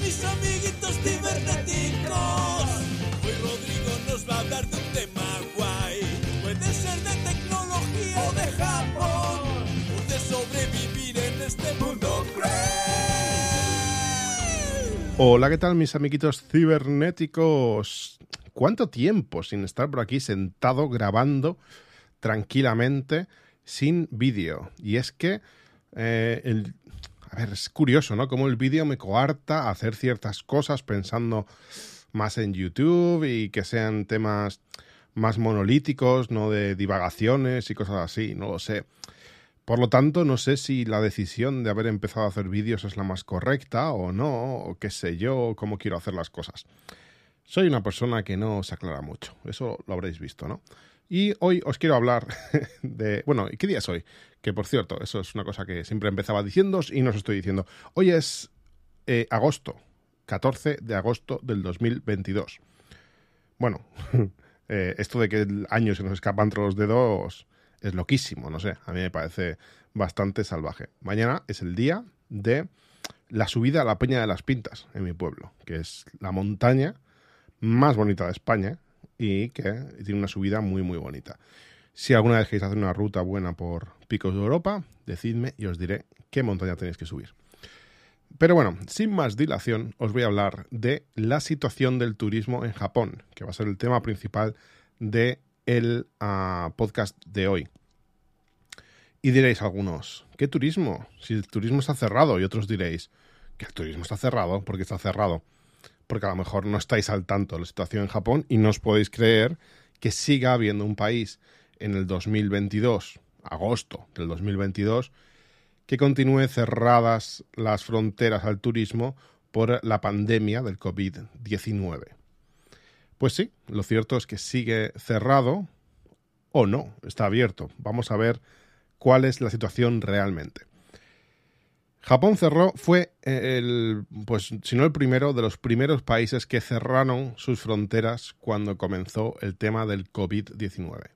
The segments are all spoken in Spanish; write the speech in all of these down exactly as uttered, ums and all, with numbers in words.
mis amiguitos cibernéticos? Hoy Rodrigo nos va a hablar de un tema guay. Puede ser de tecnología o de Japón, o de sobrevivir en este mundo cruel. Hola, ¿qué tal mis amiguitos cibernéticos? ¿Cuánto tiempo sin estar por aquí sentado grabando tranquilamente sin vídeo? Y es que, eh, el, a ver, es curioso, ¿no? Cómo el vídeo me coarta a hacer ciertas cosas pensando más en YouTube y que sean temas más monolíticos, no de divagaciones y cosas así, no lo sé. Por lo tanto, no sé si la decisión de haber empezado a hacer vídeos es la más correcta o no, o qué sé yo, cómo quiero hacer las cosas. Soy una persona que no se aclara mucho, eso lo habréis visto, ¿no? Y hoy os quiero hablar de... Bueno, ¿qué día es hoy? Que, por cierto, eso es una cosa que siempre empezaba diciéndoos y no os estoy diciendo. Hoy es eh, agosto, catorce de agosto del dos mil veintidós. Bueno, eh, esto de que el año se nos escapa entre los dedos es loquísimo, no sé, a mí me parece bastante salvaje. Mañana es el día de la subida a la Peña de las Pintas en mi pueblo, que es la montaña más bonita de España y que tiene una subida muy muy bonita. Si alguna vez queréis hacer una ruta buena por Picos de Europa, decidme y os diré qué montaña tenéis que subir. Pero bueno, sin más dilación, os voy a hablar de la situación del turismo en Japón, que va a ser el tema principal de el uh, podcast de hoy. Y diréis algunos, ¿qué turismo? Si el turismo está cerrado. Y otros diréis, que el turismo está cerrado. ¿Por qué está cerrado? Porque a lo mejor no estáis al tanto de la situación en Japón y no os podéis creer que siga habiendo un país en el dos mil veintidós, agosto del dos mil veintidós, que continúe cerradas las fronteras al turismo por la pandemia del covid diecinueve. Pues sí, lo cierto es que sigue cerrado o no, está abierto. Vamos a ver cuál es la situación realmente. Japón cerró, fue el, pues si no el primero, de los primeros países que cerraron sus fronteras cuando comenzó el tema del covid diecinueve.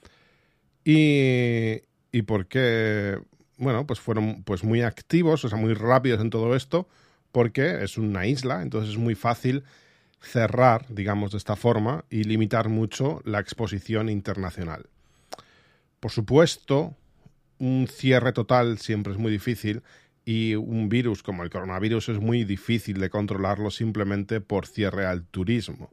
Y, y por qué, bueno, pues fueron pues muy activos, o sea, muy rápidos en todo esto, porque es una isla, entonces es muy fácil cerrar, digamos, de esta forma y limitar mucho la exposición internacional. Por supuesto, un cierre total siempre es muy difícil y un virus como el coronavirus es muy difícil de controlarlo simplemente por cierre al turismo.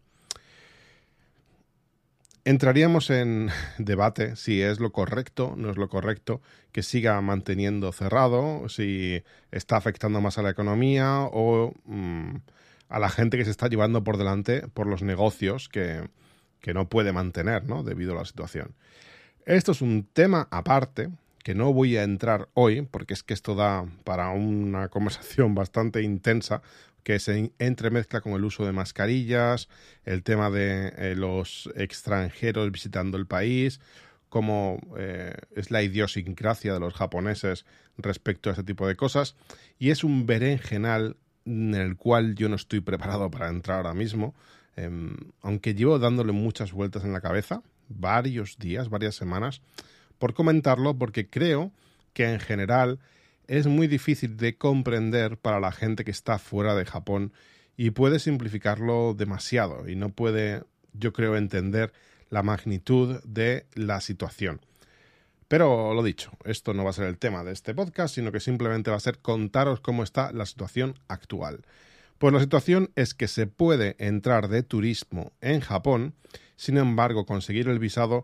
Entraríamos en debate si es lo correcto, no es lo correcto, que siga manteniendo cerrado, si está afectando más a la economía o mmm, a la gente que se está llevando por delante por los negocios que, que no puede mantener, ¿no? Debido a la situación. Esto es un tema aparte que no voy a entrar hoy porque es que esto da para una conversación bastante intensa que se entremezcla con el uso de mascarillas, el tema de eh, los extranjeros visitando el país, cómo eh, es la idiosincrasia de los japoneses respecto a este tipo de cosas, y es un berenjenal en el cual yo no estoy preparado para entrar ahora mismo, eh, aunque llevo dándole muchas vueltas en la cabeza, varios días, varias semanas, por comentarlo, porque creo que en general es muy difícil de comprender para la gente que está fuera de Japón y puede simplificarlo demasiado y no puede, yo creo, entender la magnitud de la situación. Pero lo dicho, esto no va a ser el tema de este podcast, sino que simplemente va a ser contaros cómo está la situación actual. Pues la situación es que se puede entrar de turismo en Japón, sin embargo, conseguir el visado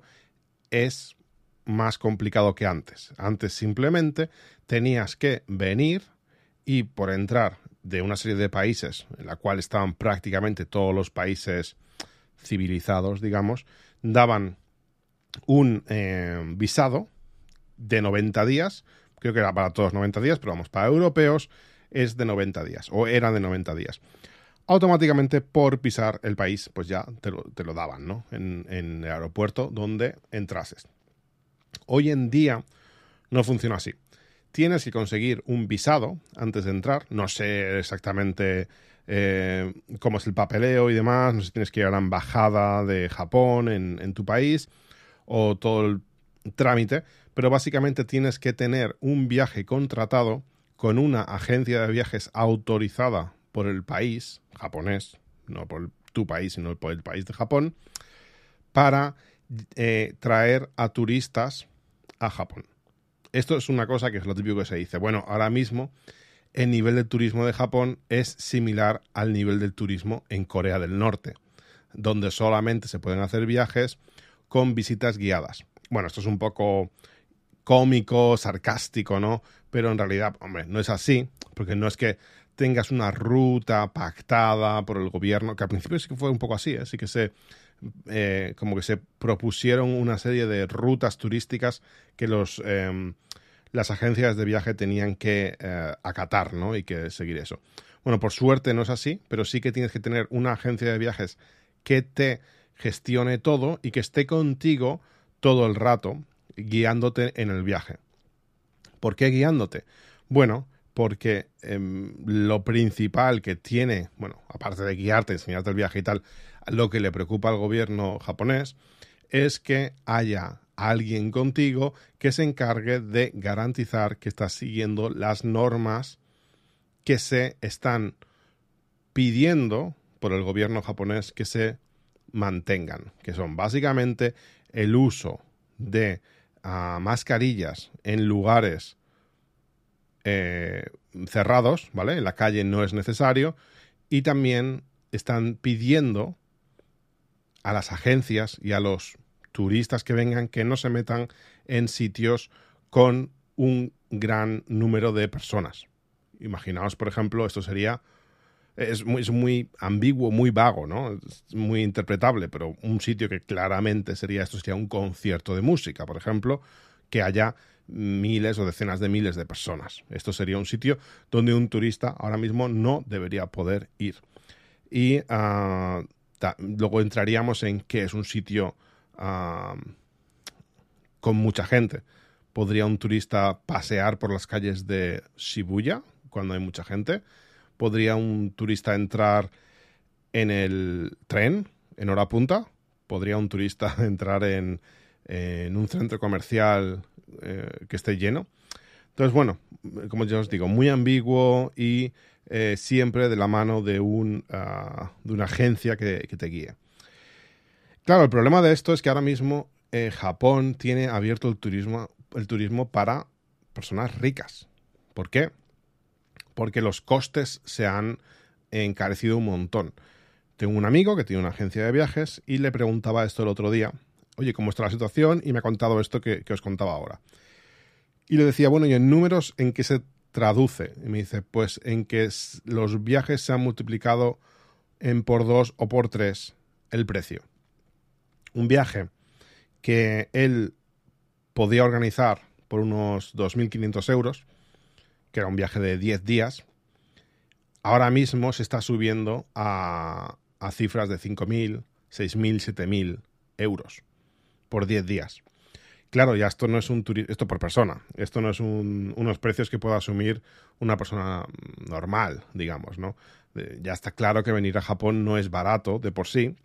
es más complicado que antes. Antes simplemente tenías que venir y por entrar de una serie de países, en la cual estaban prácticamente todos los países civilizados, digamos, daban un eh, visado de noventa días, creo que era para todos noventa días, pero vamos, para europeos es de noventa días, o era de noventa días. Automáticamente por pisar el país, pues ya te lo, te lo daban, ¿no? En, en el aeropuerto donde entrases. Hoy en día no funciona así. Tienes que conseguir un visado antes de entrar. No sé exactamente eh, cómo es el papeleo y demás. No sé si tienes que ir a la embajada de Japón en, en tu país o todo el trámite. Pero básicamente tienes que tener un viaje contratado con una agencia de viajes autorizada por el país japonés, no por tu país, sino por el país de Japón, para eh, traer a turistas a Japón. Esto es una cosa que es lo típico que se dice. Bueno, ahora mismo el nivel del turismo de Japón es similar al nivel del turismo en Corea del Norte, donde solamente se pueden hacer viajes con visitas guiadas. Bueno, esto es un poco cómico, sarcástico, ¿no? Pero en realidad, hombre, no es así, porque no es que tengas una ruta pactada por el gobierno, que al principio sí que fue un poco así, ¿eh? Sí que se, eh, como que se propusieron una serie de rutas turísticas que los, eh, las agencias de viaje tenían que eh, acatar, ¿no? Y que seguir eso. Bueno, por suerte no es así, pero sí que tienes que tener una agencia de viajes que te gestione todo y que esté contigo todo el rato, guiándote en el viaje. ¿Por qué guiándote? Bueno, porque eh, lo principal que tiene, bueno, aparte de guiarte, enseñarte el viaje y tal, lo que le preocupa al gobierno japonés es que haya alguien contigo que se encargue de garantizar que estás siguiendo las normas que se están pidiendo por el gobierno japonés que se mantengan, que son básicamente el uso de uh, mascarillas en lugares eh, cerrados, ¿vale? En la calle no es necesario, y también están pidiendo a las agencias y a los turistas que vengan que no se metan en sitios con un gran número de personas. Imaginaos, por ejemplo, esto sería Es muy, es muy ambiguo, muy vago, ¿no? Es muy interpretable, pero un sitio que claramente sería esto sería un concierto de música, por ejemplo, que haya miles o decenas de miles de personas. Esto sería un sitio donde un turista ahora mismo no debería poder ir. Y uh, ta, luego entraríamos en qué es un sitio uh, con mucha gente. ¿Podría un turista pasear por las calles de Shibuya cuando hay mucha gente? ¿Podría un turista entrar en el tren en hora punta? ¿Podría un turista entrar en, en un centro comercial eh, que esté lleno? Entonces, bueno, como ya os digo, muy ambiguo y eh, siempre de la mano de, un, uh, de una agencia que, que te guíe. Claro, el problema de esto es que ahora mismo eh, Japón tiene abierto el turismo, el turismo para personas ricas. ¿Por qué? Porque los costes se han encarecido un montón. Tengo un amigo que tiene una agencia de viajes y le preguntaba esto el otro día. Oye, ¿cómo está la situación? Y me ha contado esto que, que os contaba ahora. Y le decía, bueno, ¿y en números en qué se traduce? Y me dice, pues en que los viajes se han multiplicado en por dos o por tres el precio. Un viaje que él podía organizar por unos dos mil quinientos euros, que era un viaje de diez días, ahora mismo se está subiendo a, a cifras de cinco mil, seis mil, siete mil euros por diez días. Claro, ya esto no es un turismo, esto por persona, esto no es un, unos precios que pueda asumir una persona normal, digamos, ¿no? Ya está claro que venir a Japón no es barato de por sí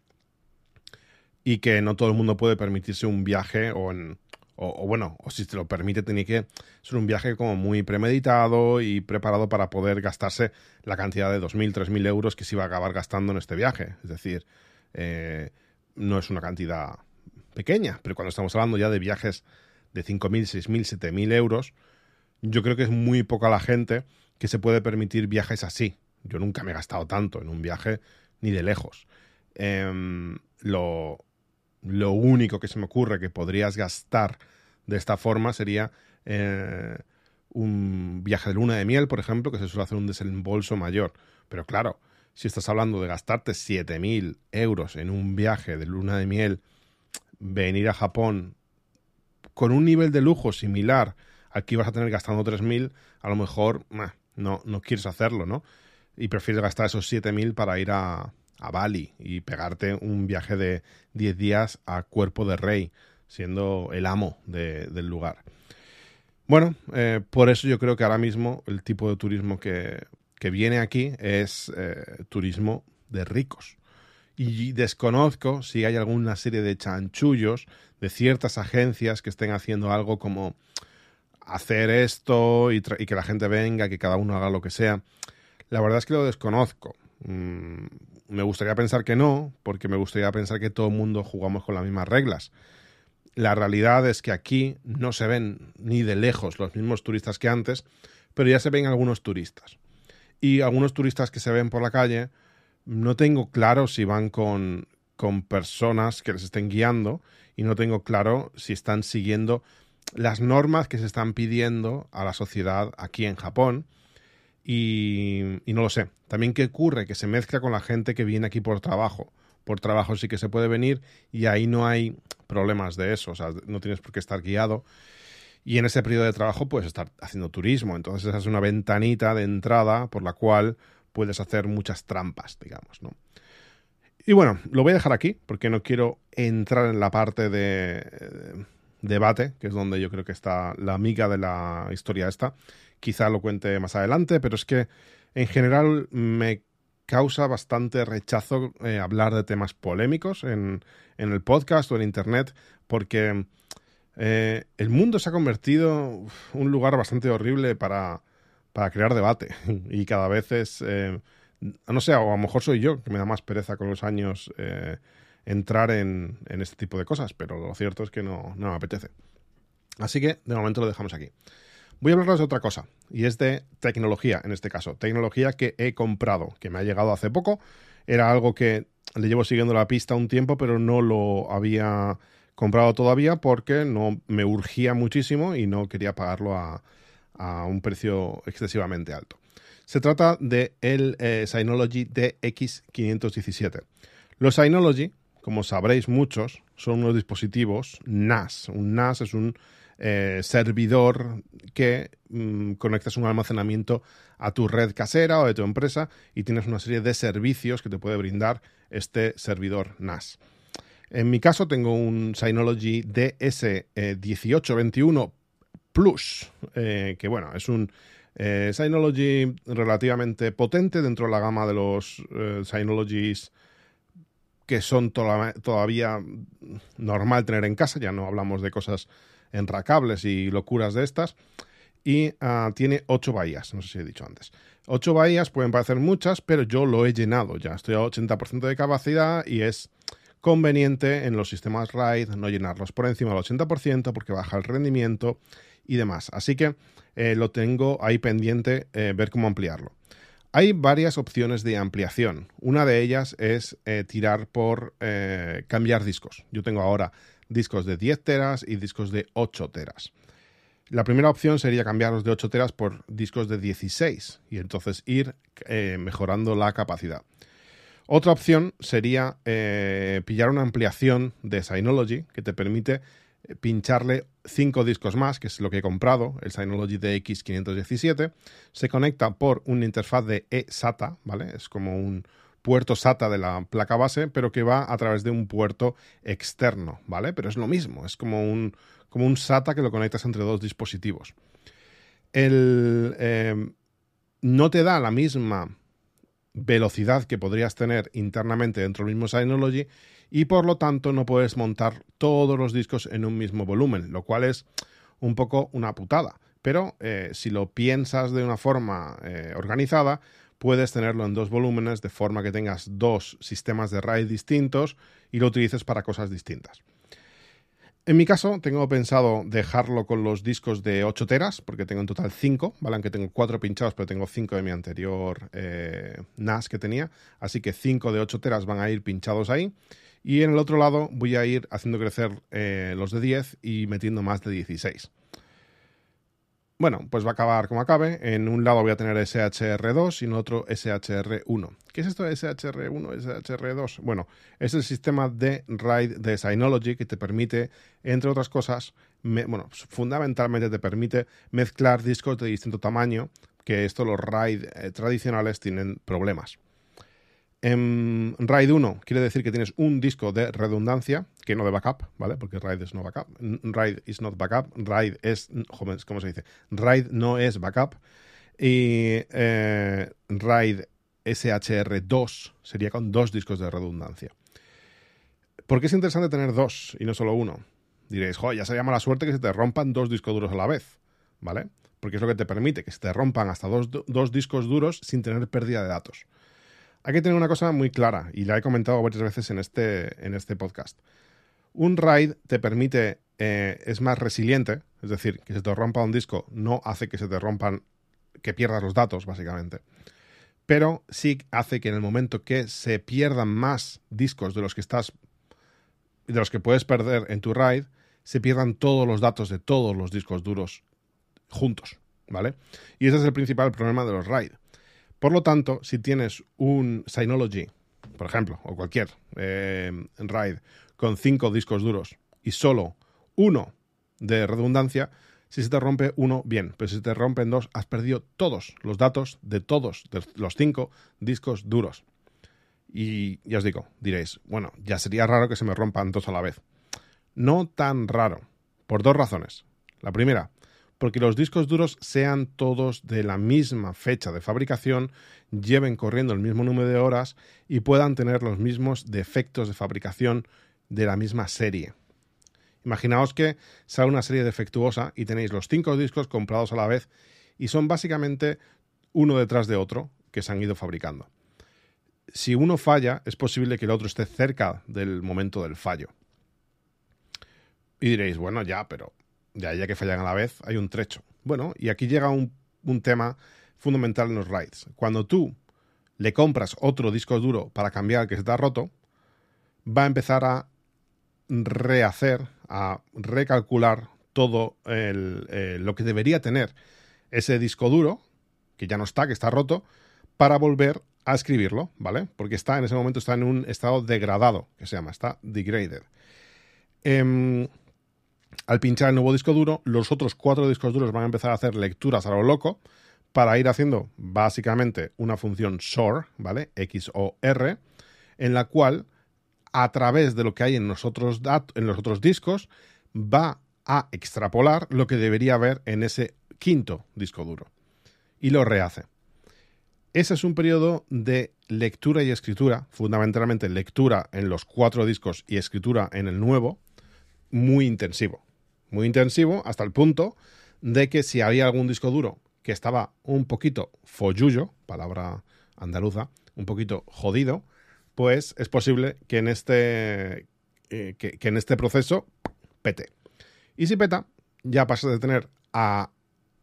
y que no todo el mundo puede permitirse un viaje o en... O, o bueno, o si se lo permite, tiene que ser un viaje como muy premeditado y preparado para poder gastarse la cantidad de dos mil, tres mil euros que se iba a acabar gastando en este viaje. Es decir, eh, no es una cantidad pequeña, pero cuando estamos hablando ya de viajes de cinco mil, seis mil, siete mil euros, yo creo que es muy poca la gente que se puede permitir viajes así. Yo nunca me he gastado tanto en un viaje ni de lejos. Eh, lo... Lo único que se me ocurre que podrías gastar de esta forma sería eh, un viaje de luna de miel, por ejemplo, que se suele hacer un desembolso mayor. Pero claro, si estás hablando de gastarte siete mil euros en un viaje de luna de miel, venir a Japón con un nivel de lujo similar al que ibas a tener gastando tres mil, a lo mejor nah, no, no quieres hacerlo, ¿no? Y prefieres gastar esos siete mil para ir a... a Bali y pegarte un viaje de diez días a cuerpo de rey, siendo el amo de, del lugar. Bueno, eh, por eso yo creo que ahora mismo el tipo de turismo que, que viene aquí es eh, turismo de ricos. Y desconozco si hay alguna serie de chanchullos de ciertas agencias que estén haciendo algo como hacer esto y, tra- y que la gente venga, que cada uno haga lo que sea. La verdad es que lo desconozco. Mm, me gustaría pensar que no, porque me gustaría pensar que todo el mundo jugamos con las mismas reglas. La realidad es que aquí no se ven ni de lejos los mismos turistas que antes, pero ya se ven algunos turistas. Y algunos turistas que se ven por la calle, no tengo claro si van con, con personas que les estén guiando y no tengo claro si están siguiendo las normas que se están pidiendo a la sociedad aquí en Japón. Y, y no lo sé. También qué ocurre, que se mezcla con la gente que viene aquí por trabajo. Por trabajo sí que se puede venir y ahí no hay problemas de eso. O sea, no tienes por qué estar guiado. Y en ese periodo de trabajo puedes estar haciendo turismo. Entonces esa es una ventanita de entrada por la cual puedes hacer muchas trampas, digamos, ¿no? Y bueno, lo voy a dejar aquí porque no quiero entrar en la parte de eh, debate, que es donde yo creo que está la miga de la historia esta. Quizá lo cuente más adelante, pero es que en general me causa bastante rechazo eh, hablar de temas polémicos en, en el podcast o en internet, porque eh, el mundo se ha convertido en un lugar bastante horrible para, para crear debate y cada vez es, eh, no sé, o a lo mejor soy yo, que me da más pereza con los años eh, entrar en, en este tipo de cosas, pero lo cierto es que no, no me apetece. Así que de momento lo dejamos aquí. Voy a hablaros de otra cosa, y es de tecnología, en este caso. Tecnología que he comprado, que me ha llegado hace poco. Era algo que le llevo siguiendo la pista un tiempo, pero no lo había comprado todavía porque no me urgía muchísimo y no quería pagarlo a, a un precio excesivamente alto. Se trata de el eh, Synology D X quinientos diecisiete. Los Synology, como sabréis muchos, son unos dispositivos N A S. Un N A S es un Eh, servidor que mmm, conectas un almacenamiento a tu red casera o de tu empresa y tienes una serie de servicios que te puede brindar este servidor N A S. En mi caso tengo un Synology D S dieciocho veintiuno Plus, eh, que bueno, es un eh, Synology relativamente potente dentro de la gama de los eh, Synologys que son to- todavía normal tener en casa. Ya no hablamos de cosas enracables y locuras de estas, y uh, tiene ocho bahías, no sé si he dicho antes. ocho bahías pueden parecer muchas, pero yo lo he llenado ya, estoy a ochenta por ciento de capacidad y es conveniente en los sistemas RAID no llenarlos por encima del ochenta por ciento porque baja el rendimiento y demás. Así que eh, lo tengo ahí pendiente, eh, ver cómo ampliarlo. Hay varias opciones de ampliación. Una de ellas es eh, tirar por eh, cambiar discos. Yo tengo ahora discos de diez teras y discos de ocho teras. La primera opción sería cambiarlos de ocho teras por discos de dieciséis y entonces ir eh, mejorando la capacidad. Otra opción sería eh, pillar una ampliación de Synology que te permite eh, pincharle cinco discos más, que es lo que he comprado, el Synology D X quinientos diecisiete. Se conecta por una interfaz de eSATA, ¿vale? Es como un puerto SATA de la placa base, pero que va a través de un puerto externo, ¿vale? Pero es lo mismo, es como un, como un SATA que lo conectas entre dos dispositivos. El, eh, no te da la misma velocidad que podrías tener internamente dentro del mismo Synology y por lo tanto no puedes montar todos los discos en un mismo volumen, lo cual es un poco una putada. Pero eh, si lo piensas de una forma eh, organizada, puedes tenerlo en dos volúmenes de forma que tengas dos sistemas de RAID distintos y lo utilices para cosas distintas. En mi caso, tengo pensado dejarlo con los discos de ocho teras, porque tengo en total cinco, ¿vale? Aunque tengo cuatro pinchados, pero tengo cinco de mi anterior eh, N A S que tenía. Así que cinco de ocho teras van a ir pinchados ahí. Y en el otro lado voy a ir haciendo crecer eh, los de diez y metiendo más de dieciséis. Bueno, pues va a acabar como acabe. En un lado voy a tener S H R dos y en otro S H R uno. ¿Qué es esto de S H R uno, S H R dos? Bueno, es el sistema de RAID de Synology que te permite, entre otras cosas, me, bueno, fundamentalmente te permite mezclar discos de distinto tamaño, que esto los RAID eh, tradicionales tienen problemas. En RAID uno quiere decir que tienes un disco de redundancia, que no de backup, ¿vale? Porque RAID es no backup. RAID is not backup. RAID es, joder, ¿cómo se dice? RAID no es backup. Y eh, RAID S H R dos sería con dos discos de redundancia. ¿Por qué es interesante tener dos y no solo uno? Diréis, joder, ya sería mala suerte que se te rompan dos discos duros a la vez, ¿vale? porque es lo que te permite que se te rompan hasta dos, dos discos duros sin tener pérdida de datos. Hay que tener una cosa muy clara, y la he comentado varias veces en este, en este podcast. Un RAID te permite, eh, es más resiliente, es decir, que se te rompa un disco no hace que se te rompan, que pierdas los datos, básicamente. Pero sí hace que en el momento que se pierdan más discos de los que estás, de los que puedes perder en tu RAID, se pierdan todos los datos de todos los discos duros juntos, ¿vale? Y ese es el principal problema de los RAID. Por lo tanto, si tienes un Synology, por ejemplo, o cualquier eh, RAID con cinco discos duros y solo uno de redundancia, si se te rompe uno, bien, pero si se te rompen dos, has perdido todos los datos de todos de los cinco discos duros. Y ya os digo, diréis, bueno, ya sería raro que se me rompan dos a la vez. No tan raro, por dos razones. La primera, porque los discos duros sean todos de la misma fecha de fabricación, lleven corriendo el mismo número de horas y puedan tener los mismos defectos de fabricación de la misma serie. Imaginaos que sale una serie defectuosa y tenéis los cinco discos comprados a la vez y son básicamente uno detrás de otro que se han ido fabricando. Si uno falla, es posible que el otro esté cerca del momento del fallo. Y diréis, bueno, ya, pero ya, ya que fallan a la vez, hay un trecho. Bueno, y aquí llega un, un tema fundamental en los RAIDs. Cuando tú le compras otro disco duro para cambiar el que se te ha roto, va a empezar a rehacer, a recalcular todo el, eh, lo que debería tener ese disco duro, que ya no está, que está roto, para volver a escribirlo, ¿vale? Porque está en ese momento está en un estado degradado, que se llama, está degraded. Eh, Al pinchar el nuevo disco duro, los otros cuatro discos duros van a empezar a hacer lecturas a lo loco para ir haciendo básicamente una función S O R, ¿vale? X O R, en la cual, a través de lo que hay en los otros, dat- en los otros discos, va a extrapolar lo que debería haber en ese quinto disco duro. Y lo rehace. Ese es un periodo de lectura y escritura, fundamentalmente lectura en los cuatro discos y escritura en el nuevo, muy intensivo. Muy intensivo hasta el punto de que si había algún disco duro que estaba un poquito follullo, palabra andaluza, un poquito jodido, pues es posible que en este, eh, que, que en este proceso pete. Y si peta, ya pasas de tener a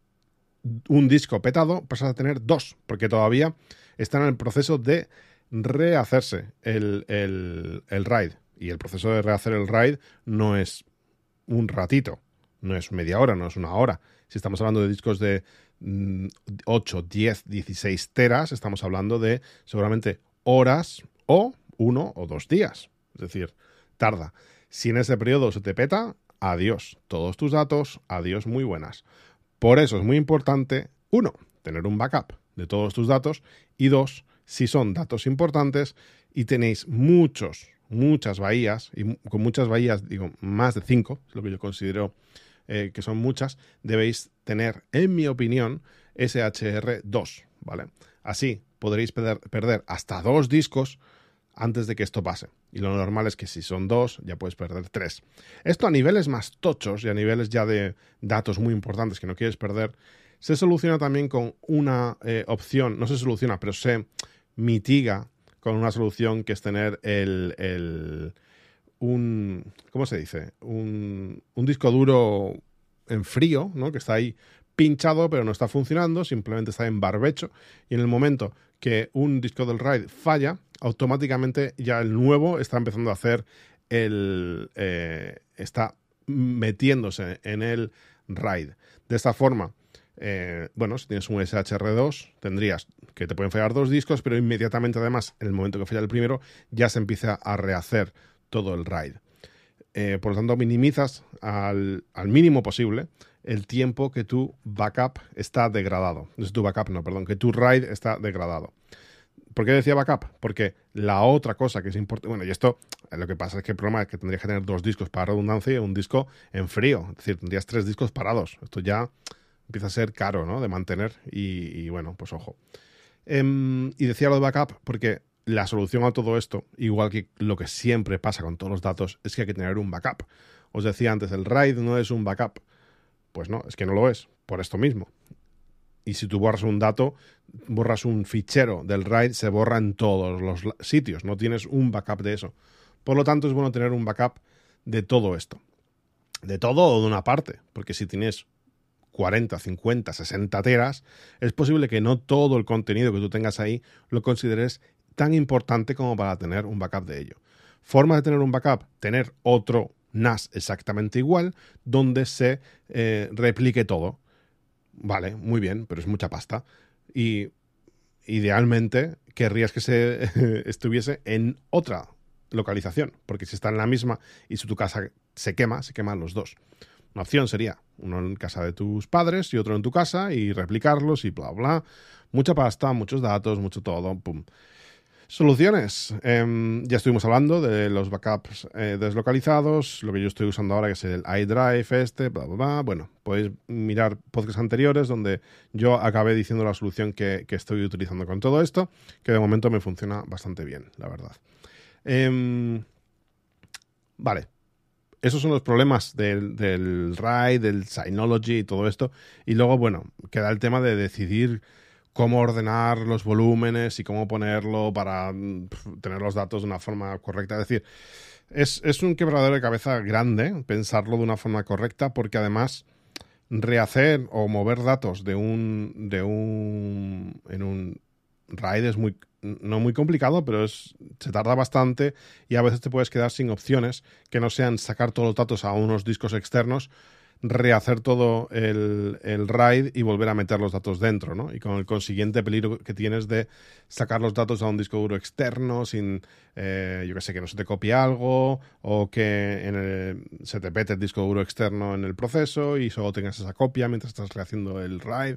un disco petado, pasas a tener dos, porque todavía están en el proceso de rehacerse el, el, el RAID. Y el proceso de rehacer el RAID no es un ratito, no es media hora, no es una hora. Si estamos hablando de discos de mm, ocho, diez, dieciséis teras, estamos hablando de seguramente horas o uno o dos días. Es decir, tarda. Si en ese periodo se te peta, adiós. Todos tus datos, adiós, muy buenas. Por eso es muy importante, uno, tener un backup de todos tus datos y dos, si son datos importantes y tenéis muchos, muchas bahías, y con muchas bahías digo más de cinco, es lo que yo considero eh, que son muchas, debéis tener, en mi opinión, S H R dos, ¿vale? Así podréis perder, perder hasta dos discos antes de que esto pase. Y lo normal es que si son dos, ya puedes perder tres. Esto a niveles más tochos y a niveles ya de datos muy importantes que no quieres perder, se soluciona también con una eh, opción, no se soluciona, pero se mitiga con una solución que es tener el, el un, ¿cómo se dice? Un, un disco duro en frío, ¿no? Que está ahí pinchado, pero no está funcionando, simplemente está en barbecho, y en el momento que un disco del RAID falla, automáticamente ya el nuevo está empezando a hacer el... Eh, está metiéndose en el RAID. De esta forma, eh, bueno, si tienes un S H R dos, tendrías que te pueden fallar dos discos, pero inmediatamente además, en el momento que falla el primero, ya se empieza a rehacer todo el RAID. Eh, por lo tanto, minimizas al, al mínimo posible el tiempo que tu backup está degradado. No es tu backup, no, perdón, que tu RAID está degradado. ¿Por qué decía backup? Porque la otra cosa que es importante... Bueno, y esto, lo que pasa es que el problema es que tendrías que tener dos discos para redundancia y un disco en frío. Es decir, tendrías tres discos parados. Esto ya empieza a ser caro, ¿no? De mantener y, y bueno, pues ojo. Eh, y decía lo de backup porque la solución a todo esto, igual que lo que siempre pasa con todos los datos, es que hay que tener un backup. Os decía antes, el RAID no es un backup. Pues no, es que no lo es, por esto mismo. Y si tú borras un dato, borras un fichero del RAID, se borra en todos los sitios, no tienes un backup de eso. Por lo tanto, es bueno tener un backup de todo esto. De todo o de una parte, porque si tienes cuarenta, cincuenta, sesenta teras, es posible que no todo el contenido que tú tengas ahí lo consideres tan importante como para tener un backup de ello. Formas de tener un backup, tener otro N A S exactamente igual, donde se eh, replique todo. Vale, muy bien, pero es mucha pasta. Y idealmente querrías que se estuviese en otra localización, porque si está en la misma y si tu casa se quema, se queman los dos. Una opción sería uno en casa de tus padres y otro en tu casa y replicarlos y bla, bla. Mucha pasta, muchos datos, mucho todo, pum. Soluciones. Eh, ya estuvimos hablando de los backups eh, deslocalizados, lo que yo estoy usando ahora que es el iDrive este, bla, bla, bla. Bueno, podéis mirar podcasts anteriores donde yo acabé diciendo la solución que, que estoy utilizando con todo esto, que de momento me funciona bastante bien, la verdad. Eh, vale. Esos son los problemas del, del RAID, del Synology y todo esto. Y luego, bueno, queda el tema de decidir cómo ordenar los volúmenes y cómo ponerlo para pf, tener los datos de una forma correcta. Es decir, es, es un quebradero de cabeza grande pensarlo de una forma correcta, porque además rehacer o mover datos de un, de un en un RAID es muy no muy complicado, pero es, se tarda bastante y a veces te puedes quedar sin opciones que no sean sacar todos los datos a unos discos externos, rehacer todo el, el RAID y volver a meter los datos dentro, ¿no? Y con el consiguiente peligro que tienes de sacar los datos a un disco duro externo sin, eh, yo que sé, que no se te copie algo o que en el, se te pete el disco duro externo en el proceso y solo tengas esa copia mientras estás rehaciendo el RAID.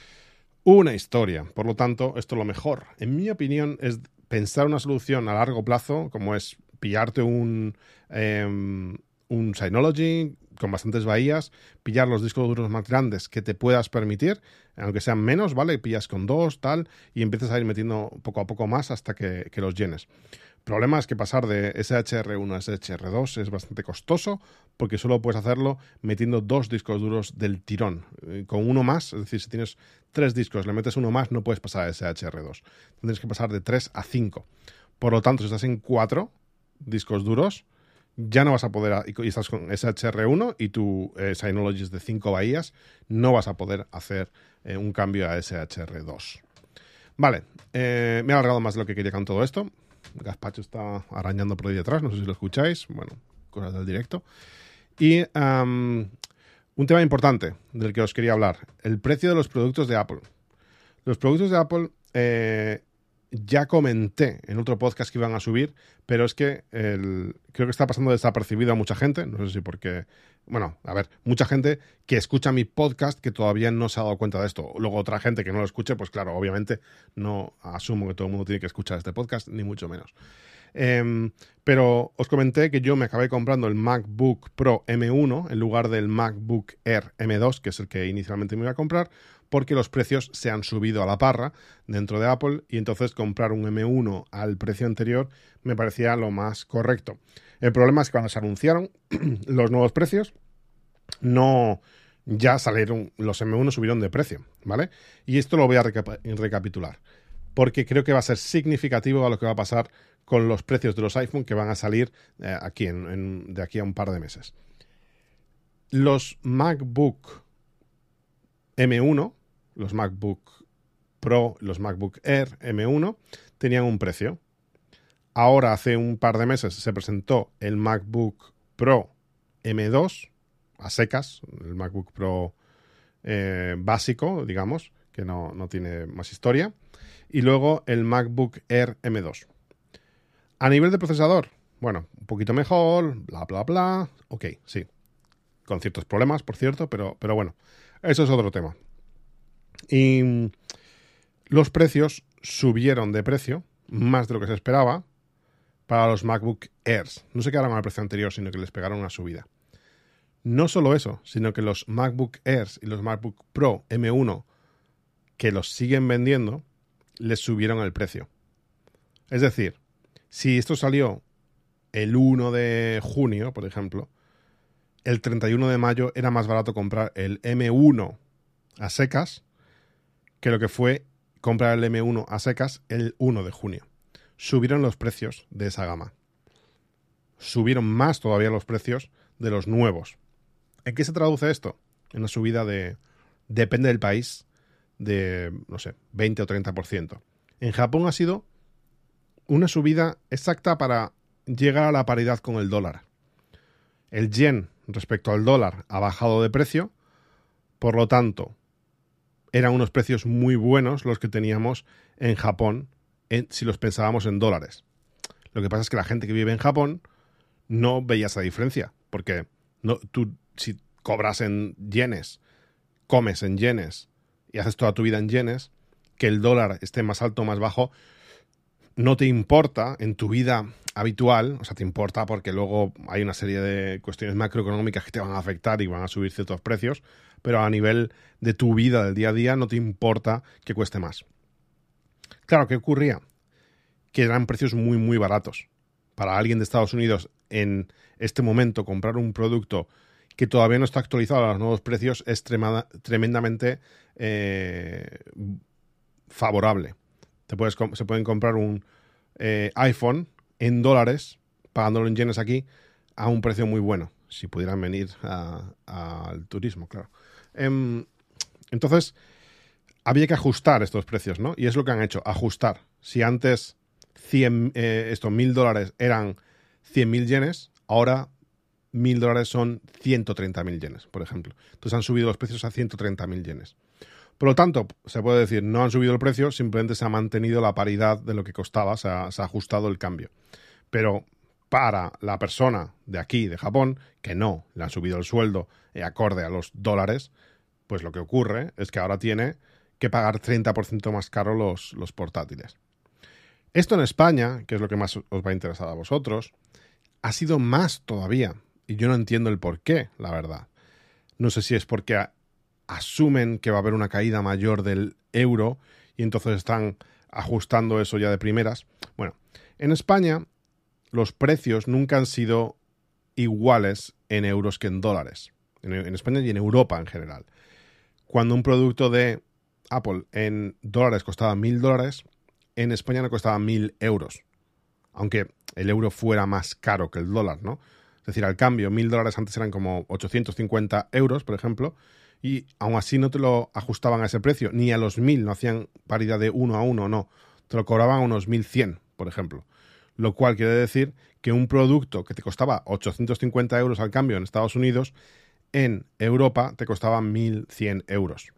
Una historia. Por lo tanto, esto lo mejor, en mi opinión, es pensar una solución a largo plazo, como es pillarte un, eh, un Synology con bastantes bahías, pillar los discos duros más grandes que te puedas permitir, aunque sean menos, ¿vale? Pillas con dos, tal, y empiezas a ir metiendo poco a poco más hasta que, que los llenes. El problema es que pasar de S H R uno a S H R dos es bastante costoso, porque solo puedes hacerlo metiendo dos discos duros del tirón. Con uno más, es decir, si tienes tres discos, le metes uno más, no puedes pasar a S H R dos. Tendrías que pasar de tres a cinco. Por lo tanto, si estás en cuatro discos duros, ya no vas a poder, y estás con S H R uno y tu eh, Synology es de cinco bahías, no vas a poder hacer eh, un cambio a S H R dos. Vale, eh, me he alargado más de lo que quería con todo esto. Gazpacho está arañando por ahí detrás, no sé si lo escucháis. Bueno, cosas del directo. Y um, un tema importante del que os quería hablar, el precio de los productos de Apple. Los productos de Apple eh, ya comenté en otro podcast que iban a subir, pero es que el, creo que está pasando desapercibido a mucha gente, no sé si porque, bueno, a ver, mucha gente que escucha mi podcast que todavía no se ha dado cuenta de esto. Luego otra gente que no lo escuche, pues claro, obviamente no asumo que todo el mundo tiene que escuchar este podcast, ni mucho menos. Eh, pero os comenté que yo me acabé comprando el MacBook Pro M uno en lugar del MacBook Air M dos, que es el que inicialmente me iba a comprar, porque los precios se han subido a la parra dentro de Apple y entonces comprar un M uno al precio anterior me parecía lo más correcto. El problema es que cuando se anunciaron los nuevos precios, no ya salieron, los M uno subieron de precio, ¿vale? Y esto lo voy a recap- recapitular, porque creo que va a ser significativo a lo que va a pasar con los precios de los iPhone que van a salir eh, aquí en, en, de aquí a un par de meses. Los MacBook M uno, los MacBook Pro, los MacBook Air M uno, tenían un precio. Ahora, hace un par de meses, se presentó el MacBook Pro M dos, a secas, el MacBook Pro eh, básico, digamos, que no, no tiene más historia, y luego el MacBook Air M dos. A nivel de procesador, bueno, un poquito mejor, bla, bla, bla, ok, sí, con ciertos problemas, por cierto, pero, pero bueno, eso es otro tema. Y los precios subieron de precio, más de lo que se esperaba, para los MacBook Airs. No se quedaron al precio anterior, sino que les pegaron una subida. No solo eso, sino que los MacBook Airs y los MacBook Pro M uno, que los siguen vendiendo, les subieron el precio. Es decir, si esto salió el uno de junio, por ejemplo, el treinta y uno de mayo era más barato comprar el eme uno a secas que lo que fue comprar el eme uno a secas el primero de junio. Subieron los precios de esa gama. Subieron más todavía los precios de los nuevos. ¿En qué se traduce esto? En una subida de, depende del país, de, no sé, veinte o treinta por ciento. En Japón ha sido una subida exacta para llegar a la paridad con el dólar. El yen respecto al dólar ha bajado de precio, por lo tanto, eran unos precios muy buenos los que teníamos en Japón en, si los pensábamos en dólares. Lo que pasa es que la gente que vive en Japón no veía esa diferencia, porque no, tú si cobras en yenes, comes en yenes y haces toda tu vida en yenes, que el dólar esté más alto o más bajo, no te importa en tu vida habitual, o sea, te importa porque luego hay una serie de cuestiones macroeconómicas que te van a afectar y van a subir ciertos precios, pero a nivel de tu vida del día a día no te importa que cueste más. Claro, ¿qué ocurría? Que eran precios muy, muy baratos. Para alguien de Estados Unidos en este momento comprar un producto que todavía no está actualizado a los nuevos precios es tremada, tremendamente eh, favorable. Te puedes, se pueden comprar un eh, iPhone en dólares, pagándolo en yenes aquí, a un precio muy bueno, si pudieran venir al turismo, claro. Eh, entonces, había que ajustar estos precios, ¿no? Y es lo que han hecho, ajustar. Si antes cien, eh, estos mil dólares eran cien mil yenes, ahora mil dólares son ciento treinta mil yenes, por ejemplo. Entonces han subido los precios a ciento treinta mil yenes. Por lo tanto, se puede decir, no han subido el precio, simplemente se ha mantenido la paridad de lo que costaba, se ha, se ha ajustado el cambio. Pero para la persona de aquí, de Japón, que no le han subido el sueldo eh, acorde a los dólares, pues lo que ocurre es que ahora tiene que pagar treinta por ciento más caro los, los portátiles. Esto en España, que es lo que más os va a interesar a vosotros, ha sido más todavía. Y yo no entiendo el por qué, la verdad. No sé si es porque a, asumen que va a haber una caída mayor del euro y entonces están ajustando eso ya de primeras. Bueno, en España los precios nunca han sido iguales en euros que en dólares. En, en España y en Europa en general. Cuando un producto de Apple en dólares costaba mil dólares, en España no costaba mil euros. Aunque el euro fuera más caro que el dólar, ¿no? Es decir, al cambio, mil dólares antes eran como ochocientos cincuenta euros, por ejemplo, y aún así no te lo ajustaban a ese precio, ni a los mil, no hacían paridad de uno a uno, no. Te lo cobraban a unos mil cien, por ejemplo. Lo cual quiere decir que un producto que te costaba ochocientos cincuenta euros al cambio en Estados Unidos, en Europa te costaba mil cien euros.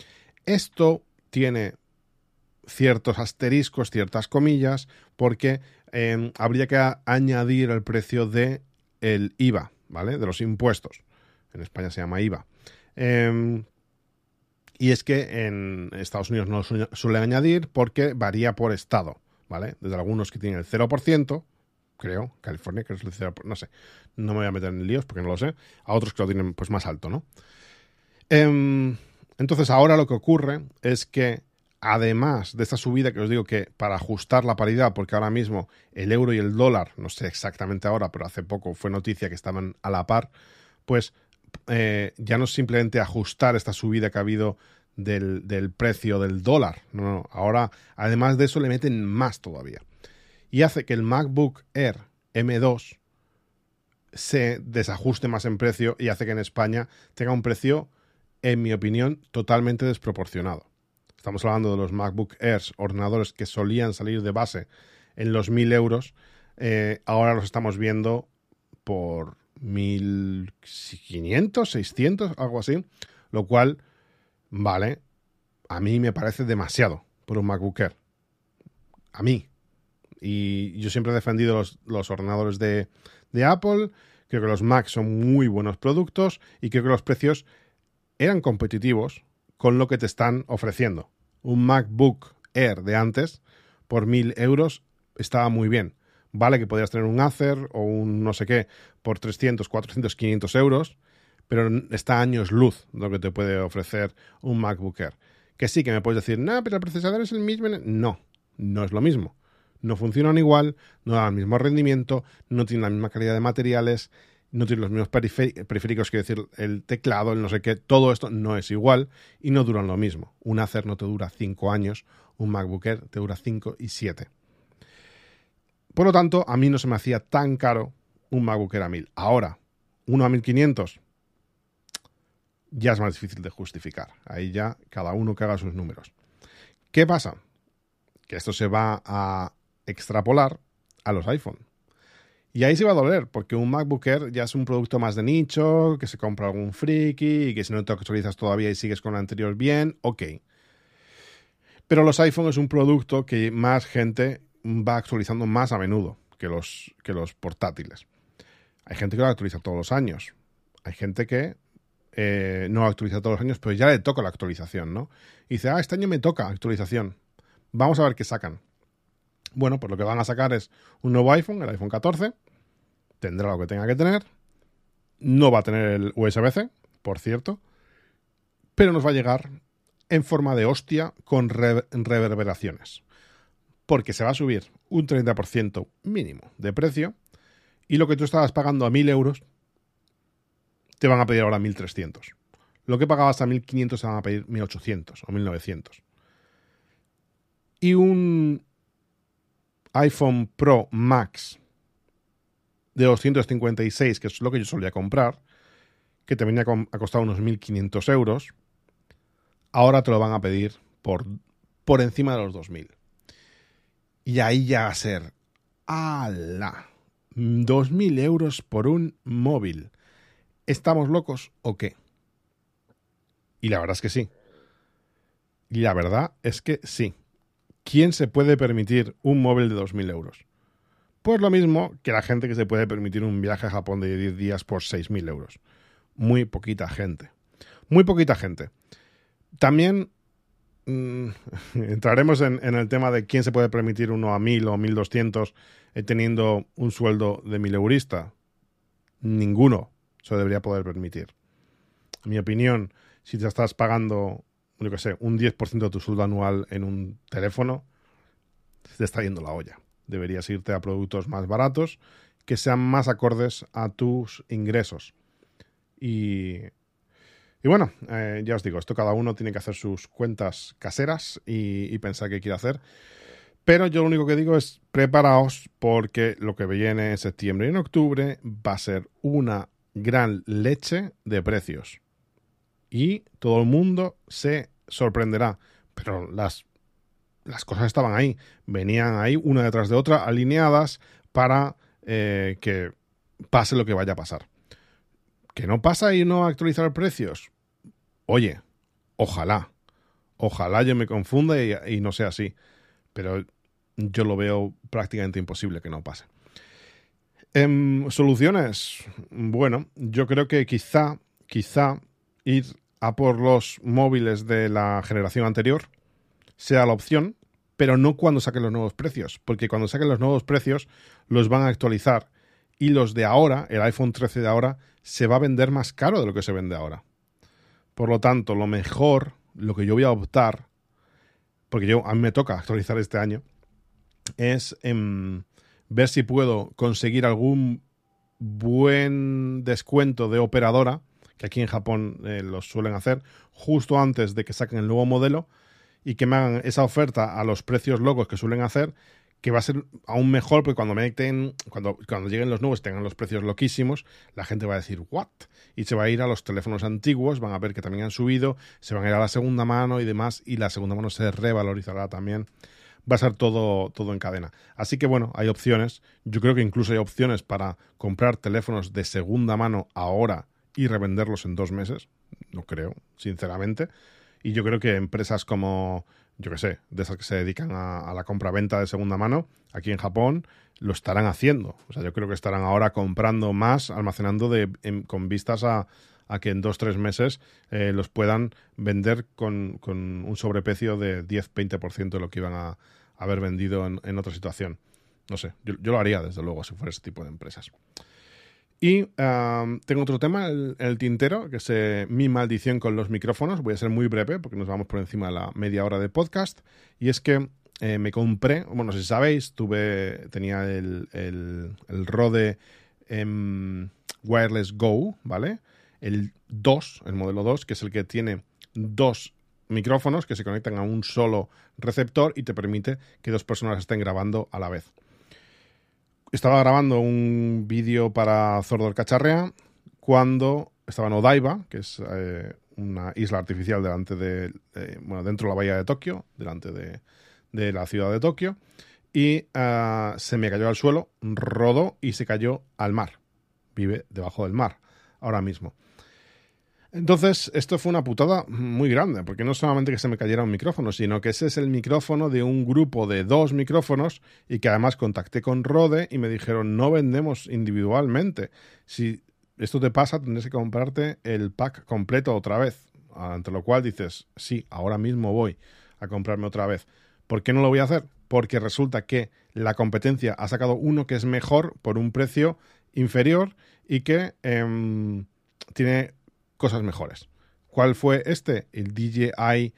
Esto tiene ciertos asteriscos, ciertas comillas, porque eh, habría que a- añadir el precio de el I V A, ¿vale? De los impuestos. En España se llama I V A. Eh, y es que en Estados Unidos no lo su- suele añadir porque varía por estado, ¿vale? Desde algunos que tienen el cero por ciento, creo, California, que es el cero por ciento, no sé, no me voy a meter en líos porque no lo sé, a otros que lo tienen pues más alto, ¿no? Eh, entonces ahora lo que ocurre es que además de esta subida que os digo que para ajustar la paridad, porque ahora mismo el euro y el dólar, no sé exactamente ahora, pero hace poco fue noticia que estaban a la par, pues eh, ya no es simplemente ajustar esta subida que ha habido del, del precio del dólar, no, no, ahora además de eso le meten más todavía. Y hace que el MacBook Air eme dos se desajuste más en precio y hace que en España tenga un precio, en mi opinión, totalmente desproporcionado. Estamos hablando de los MacBook Airs, ordenadores que solían salir de base en los mil euros. Eh, ahora los estamos viendo por mil quinientos, seiscientos, algo así. Lo cual, vale, a mí me parece demasiado por un MacBook Air. A mí. Y yo siempre he defendido los, los ordenadores de, de Apple. Creo que los Mac son muy buenos productos y creo que los precios eran competitivos con lo que te están ofreciendo. Un MacBook Air de antes, por mil euros, estaba muy bien. Vale que podías tener un Acer o un no sé qué por trescientos, cuatrocientos, quinientos euros, pero está a años luz lo que te puede ofrecer un MacBook Air. Que sí, que me puedes decir, no, pero el procesador es el mismo. No, no es lo mismo. No funcionan igual, no dan el mismo rendimiento, no tienen la misma calidad de materiales no tiene los mismos periféricos, quiero decir, el teclado, el no sé qué, todo esto no es igual y no duran lo mismo. Un Acer no te dura cinco años, un MacBook Air te dura cinco y siete. Por lo tanto, a mí no se me hacía tan caro un MacBook Air a mil. Ahora, uno a mil quinientos, ya es más difícil de justificar. Ahí ya cada uno que haga sus números. ¿Qué pasa? Que esto se va a extrapolar a los iPhone. Y ahí se va a doler, porque un MacBook Air ya es un producto más de nicho, que se compra algún friki y que si no te actualizas todavía y sigues con el anterior bien, ok. Pero los iPhone es un producto que más gente va actualizando más a menudo que los, que los portátiles. Hay gente que lo actualiza todos los años. Hay gente que eh, no lo actualiza todos los años, pero ya le toca la actualización, ¿no? Y dice, ah, este año me toca actualización. Vamos a ver qué sacan. Bueno, pues lo que van a sacar es un nuevo iPhone, el iPhone catorce. Tendrá lo que tenga que tener. No va a tener el U S B C, por cierto. Pero nos va a llegar en forma de hostia con re- reverberaciones. Porque se va a subir un treinta por ciento mínimo de precio. Y lo que tú estabas pagando a mil euros, te van a pedir ahora mil trescientos. Lo que pagabas a mil quinientos te van a pedir mil ochocientos o mil novecientos. Y un iPhone Pro Max de doscientos cincuenta y seis, que es lo que yo solía comprar, que te venía a costar unos mil quinientos euros, ahora te lo van a pedir por, por encima de los dos mil. Y ahí ya va a ser, ¡ala! dos mil euros por un móvil. ¿Estamos locos o qué? Y la verdad es que sí. Y la verdad es que sí. ¿Quién se puede permitir un móvil de dos mil euros? Pues lo mismo que la gente que se puede permitir un viaje a Japón de diez días por seis mil euros. Muy poquita gente. Muy poquita gente. También mmm, entraremos en, en el tema de quién se puede permitir uno a mil o mil doscientos eh, teniendo un sueldo de mil eurista. Ninguno se debería poder permitir. En mi opinión, si te estás pagando, yo qué sé, un diez por ciento de tu sueldo anual en un teléfono, te está yendo la olla. Deberías irte a productos más baratos que sean más acordes a tus ingresos. Y, y bueno, eh, ya os digo, esto cada uno tiene que hacer sus cuentas caseras y, y pensar qué quiere hacer. Pero yo lo único que digo es preparaos porque lo que viene en septiembre y en octubre va a ser una gran leche de precios. Y todo el mundo se sorprenderá. Pero las Las cosas estaban ahí, venían ahí una detrás de otra, alineadas para eh, que pase lo que vaya a pasar. ¿Que no pasa y no actualizar precios? Oye, ojalá, ojalá yo me confunda y, y no sea así, pero yo lo veo prácticamente imposible que no pase. Eh, soluciones, bueno, yo creo que quizá, quizá ir a por los móviles de la generación anterior sea la opción, pero no cuando saquen los nuevos precios, porque cuando saquen los nuevos precios los van a actualizar y los de ahora, el iPhone trece de ahora, se va a vender más caro de lo que se vende ahora. Por lo tanto, lo mejor, lo que yo voy a optar, porque yo a mí me toca actualizar este año, es em, ver si puedo conseguir algún buen descuento de operadora, que aquí en Japón eh, los suelen hacer, justo antes de que saquen el nuevo modelo, y que me hagan esa oferta a los precios locos que suelen hacer, que va a ser aún mejor, porque cuando meten, cuando, cuando lleguen los nuevos y tengan los precios loquísimos, la gente va a decir, ¿what? Y se va a ir a los teléfonos antiguos, van a ver que también han subido, se van a ir a la segunda mano y demás, y la segunda mano se revalorizará también. Va a ser todo, todo en cadena. Así que bueno, hay opciones. Yo creo que incluso hay opciones para comprar teléfonos de segunda mano ahora y revenderlos en dos meses. No creo, sinceramente. Y yo creo que empresas como, yo qué sé, de esas que se dedican a, a la compra-venta de segunda mano, aquí en Japón, lo estarán haciendo. O sea, yo creo que estarán ahora comprando más, almacenando de, en, con vistas a, a que en dos o tres meses eh, los puedan vender con, con un sobreprecio de diez a veinte por ciento de lo que iban a, a haber vendido en, en otra situación. No sé, yo, yo lo haría, desde luego, si fuera ese tipo de empresas. Y um, tengo otro tema, el, el tintero, que es eh, mi maldición con los micrófonos. Voy a ser muy breve porque nos vamos por encima de la media hora de podcast. Y es que eh, me compré, bueno, si sabéis, tuve, tenía el, el, el Rode eh, Wireless Go, ¿vale? El dos, el modelo dos, que es el que tiene dos micrófonos que se conectan a un solo receptor y te permite que dos personas estén grabando a la vez. Estaba grabando un vídeo para Zordo el Cacharrea cuando estaba en Odaiba, que es eh, una isla artificial delante de, eh, bueno, dentro de la bahía de Tokio, delante de, de la ciudad de Tokio, y uh, se me cayó al suelo, rodó y se cayó al mar. Vive debajo del mar ahora mismo. Entonces, esto fue una putada muy grande, porque no solamente que se me cayera un micrófono, sino que ese es el micrófono de un grupo de dos micrófonos y que además contacté con Rode y me dijeron, no vendemos individualmente. Si esto te pasa, tendrás que comprarte el pack completo otra vez. Ante lo cual dices, sí, ahora mismo voy a comprarme otra vez. ¿Por qué no lo voy a hacer? Porque resulta que la competencia ha sacado uno que es mejor por un precio inferior y que eh, tiene cosas mejores. ¿Cuál fue este? El D J I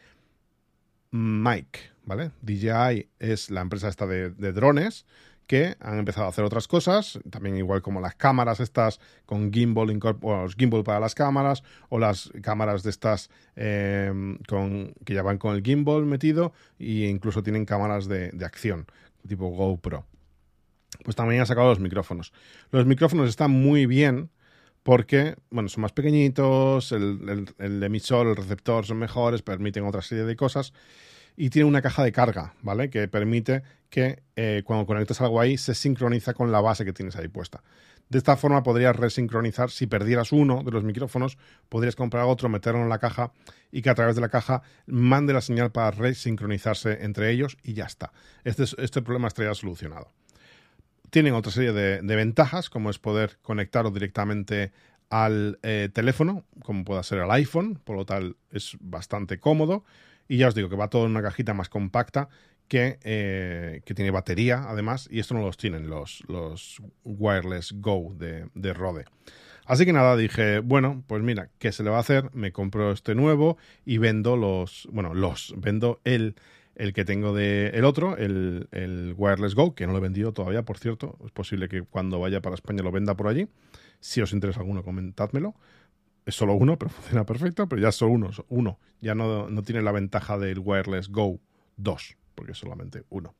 Mic, ¿vale? D J I es la empresa esta de, de drones que han empezado a hacer otras cosas, también igual como las cámaras estas con gimbal, o los gimbal para las cámaras, o las cámaras de estas eh, con, que ya van con el gimbal metido, e incluso tienen cámaras de, de acción, tipo GoPro. Pues también han sacado los micrófonos. Los micrófonos están muy bien, porque, bueno, son más pequeñitos, el, el, el emisor, el receptor son mejores, permiten otra serie de cosas y tiene una caja de carga, ¿vale? Que permite que eh, cuando conectas algo ahí se sincroniza con la base que tienes ahí puesta. De esta forma podrías resincronizar, si perdieras uno de los micrófonos, podrías comprar otro, meterlo en la caja y que a través de la caja mande la señal para resincronizarse entre ellos y ya está. Este, este problema estaría solucionado. Tienen otra serie de, de ventajas, como es poder conectarlo directamente al eh, teléfono, como pueda ser el iPhone, por lo tal es bastante cómodo. Y ya os digo que va todo en una cajita más compacta que, eh, que tiene batería, además, y esto no los tienen los, los Wireless Go de, de Rode. Así que nada, dije, bueno, pues mira, ¿qué se le va a hacer? Me compro este nuevo y vendo los, bueno, los, vendo el... el que tengo de el otro, el, el Wireless Go, que no lo he vendido todavía, por cierto. Es posible que cuando vaya para España lo venda por allí. Si os interesa alguno, comentádmelo. Es solo uno, pero funciona perfecto, pero ya es solo uno. uno. Ya no, no tiene la ventaja del Wireless Go dos, porque es solamente uno.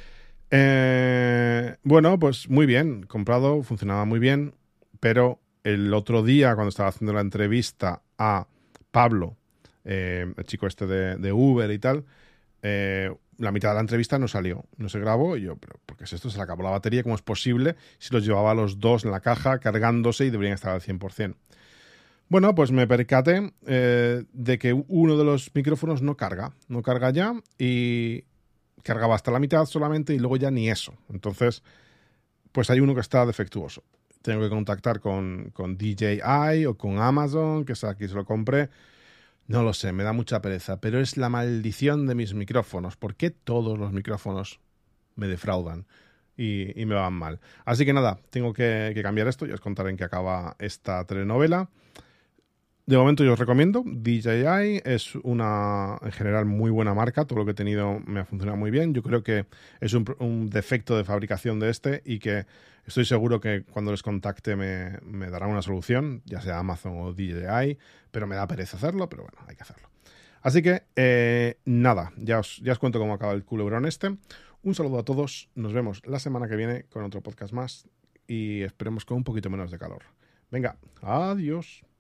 Eh, bueno, pues muy bien. Comprado, funcionaba muy bien, pero el otro día, cuando estaba haciendo la entrevista a Pablo, eh, el chico este de, de Uber y tal, Eh, la mitad de la entrevista no salió, no se grabó y yo, pero ¿por qué es esto? Se le acabó la batería, ¿cómo es posible? Si los llevaba los dos en la caja cargándose y deberían estar al cien por ciento. Bueno, pues me percaté eh, de que uno de los micrófonos no carga, no carga ya y cargaba hasta la mitad solamente y luego ya ni eso. Entonces, pues hay uno que está defectuoso. Tengo que contactar con, con D J I o con Amazon, que es aquí se lo compré. No lo sé, me da mucha pereza, pero es la maldición de mis micrófonos. ¿Por qué todos los micrófonos me defraudan y, y me van mal? Así que nada, tengo que, que cambiar esto y os contaré en qué acaba esta telenovela. De momento yo os recomiendo. D J I es una, en general, muy buena marca. Todo lo que he tenido me ha funcionado muy bien. Yo creo que es un, un defecto de fabricación de este y que estoy seguro que cuando les contacte me, me darán una solución, ya sea Amazon o D J I, pero me da pereza hacerlo, pero bueno, hay que hacerlo. Así que, eh, nada, ya os, ya os cuento cómo acaba el culebrón este. Un saludo a todos. Nos vemos la semana que viene con otro podcast más y esperemos con un poquito menos de calor. Venga, adiós.